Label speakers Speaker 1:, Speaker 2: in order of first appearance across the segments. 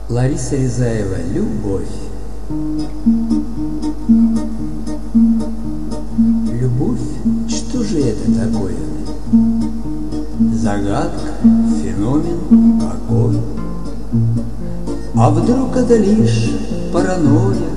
Speaker 1: Лариса Рязаева «Любовь». Любовь, что же это такое? Загадка, феномен какой? А вдруг это лишь паранойя?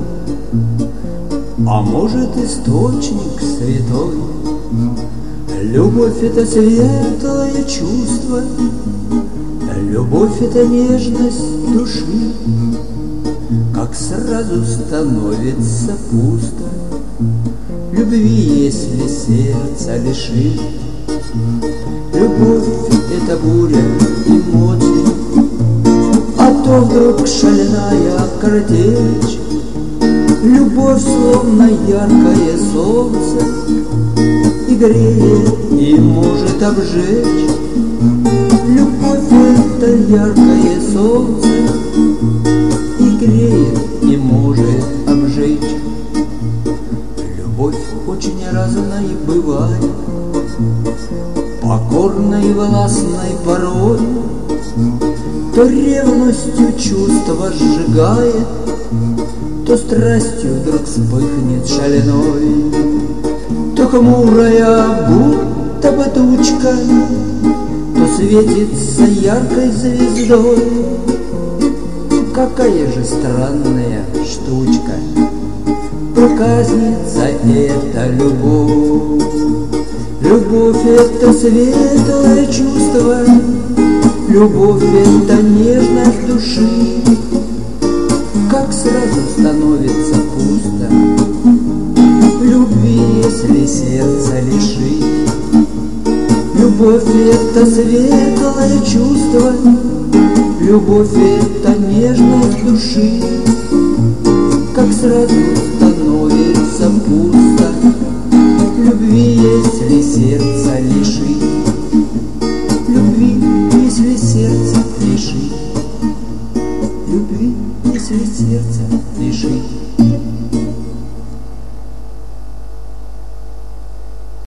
Speaker 1: А может, источник святой? Любовь — это светлое чувство, любовь — это нежность души. Как сразу становится пусто любви, если сердце лишит. Любовь — это буря эмоций, а то вдруг шальная картечь. Любовь словно яркое солнце, и греет, и может обжечь. Любовь — это яркое солнце, и греет, и может обжечь. Любовь очень разной бывает, покорной и властной порой. То ревностью чувства сжигает, то страстью вдруг вспыхнет шальной. То хмурая, будто бы тучка, то светится яркой звездой. Какая же странная штучка, проказница эта любовь. Любовь — это светлое чувство, любовь — это нежность души. Как сразу становится пусто любви, если сердце лишить. Любовь — это светлое чувство, любовь — это нежность души. Как сразу становится пусто любви, если сердце лишить. Любви, если сердце лишить. Любви, если сердце лишить.